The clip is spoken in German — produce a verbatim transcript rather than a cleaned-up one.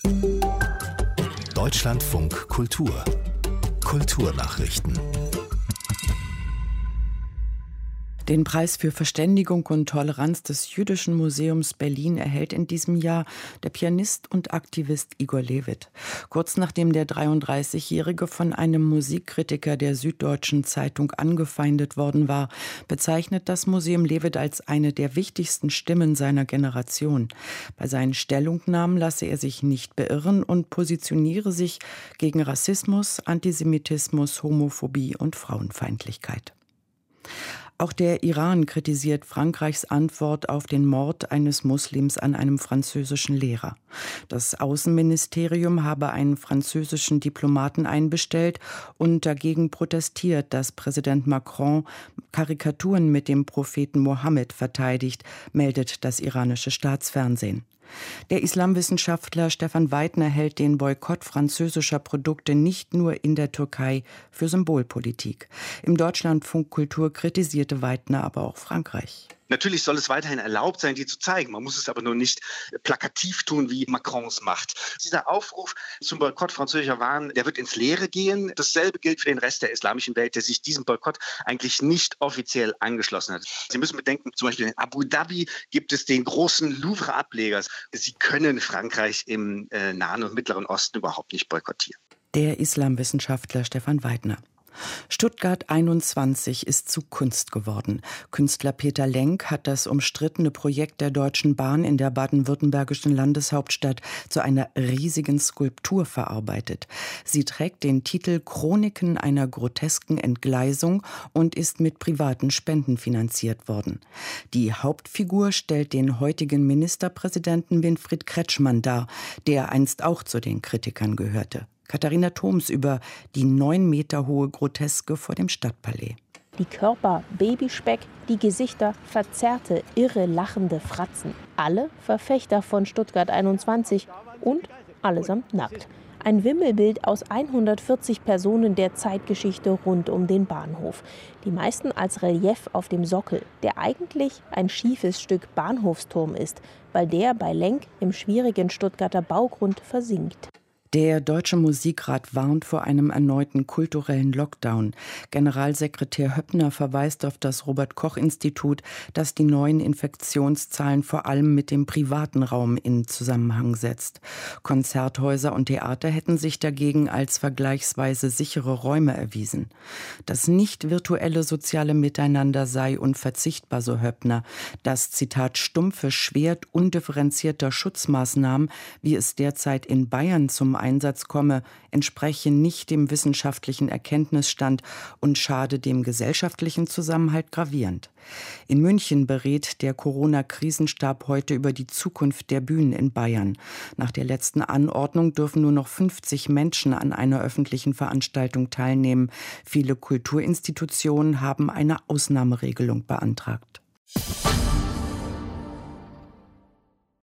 Deutschlandfunk Kultur. Kulturnachrichten. Den Preis für Verständigung und Toleranz des Jüdischen Museums Berlin erhält in diesem Jahr der Pianist und Aktivist Igor Levit. Kurz nachdem der dreiunddreißigjährige von einem Musikkritiker der Süddeutschen Zeitung angefeindet worden war, bezeichnet das Museum Levit als eine der wichtigsten Stimmen seiner Generation. Bei seinen Stellungnahmen lasse er sich nicht beirren und positioniere sich gegen Rassismus, Antisemitismus, Homophobie und Frauenfeindlichkeit. Auch der Iran kritisiert Frankreichs Antwort auf den Mord eines Muslims an einem französischen Lehrer. Das Außenministerium habe einen französischen Diplomaten einbestellt und dagegen protestiert, dass Präsident Macron Karikaturen mit dem Propheten Mohammed verteidigt, meldet das iranische Staatsfernsehen. Der Islamwissenschaftler Stefan Weidner hält den Boykott französischer Produkte nicht nur in der Türkei für Symbolpolitik. Im Deutschlandfunk Kultur kritisierte Weidner aber auch Frankreich. Natürlich soll es weiterhin erlaubt sein, die zu zeigen. Man muss es aber nur nicht plakativ tun, wie Macron es macht. Dieser Aufruf zum Boykott französischer Waren, der wird ins Leere gehen. Dasselbe gilt für den Rest der islamischen Welt, der sich diesem Boykott eigentlich nicht offiziell angeschlossen hat. Sie müssen bedenken, zum Beispiel in Abu Dhabi gibt es den großen Louvre-Ableger. Sie können Frankreich im äh, Nahen und Mittleren Osten überhaupt nicht boykottieren. Der Islamwissenschaftler Stefan Weidner. Stuttgart einundzwanzig ist zu Kunst geworden. Künstler Peter Lenk hat das umstrittene Projekt der Deutschen Bahn in der baden-württembergischen Landeshauptstadt zu einer riesigen Skulptur verarbeitet. Sie trägt den Titel Chroniken einer grotesken Entgleisung und ist mit privaten Spenden finanziert worden. Die Hauptfigur stellt den heutigen Ministerpräsidenten Winfried Kretschmann dar, der einst auch zu den Kritikern gehörte. Katharina Thoms über die neun Meter hohe Groteske vor dem Stadtpalais. Die Körper Babyspeck, die Gesichter verzerrte, irre lachende Fratzen. Alle Verfechter von Stuttgart einundzwanzig und allesamt nackt. Ein Wimmelbild aus hundertvierzig Personen der Zeitgeschichte rund um den Bahnhof. Die meisten als Relief auf dem Sockel, der eigentlich ein schiefes Stück Bahnhofsturm ist, weil der bei Lenk im schwierigen Stuttgarter Baugrund versinkt. Der Deutsche Musikrat warnt vor einem erneuten kulturellen Lockdown. Generalsekretär Höppner verweist auf das Robert-Koch-Institut, das die neuen Infektionszahlen vor allem mit dem privaten Raum in Zusammenhang setzt. Konzerthäuser und Theater hätten sich dagegen als vergleichsweise sichere Räume erwiesen. Das nicht virtuelle soziale Miteinander sei unverzichtbar, so Höppner. Das, Zitat, stumpfe Schwert undifferenzierter Schutzmaßnahmen, wie es derzeit in Bayern zum Einsatz komme, entspreche nicht dem wissenschaftlichen Erkenntnisstand und schade dem gesellschaftlichen Zusammenhalt gravierend. In München berät der Corona-Krisenstab heute über die Zukunft der Bühnen in Bayern. Nach der letzten Anordnung dürfen nur noch fünfzig Menschen an einer öffentlichen Veranstaltung teilnehmen. Viele Kulturinstitutionen haben eine Ausnahmeregelung beantragt.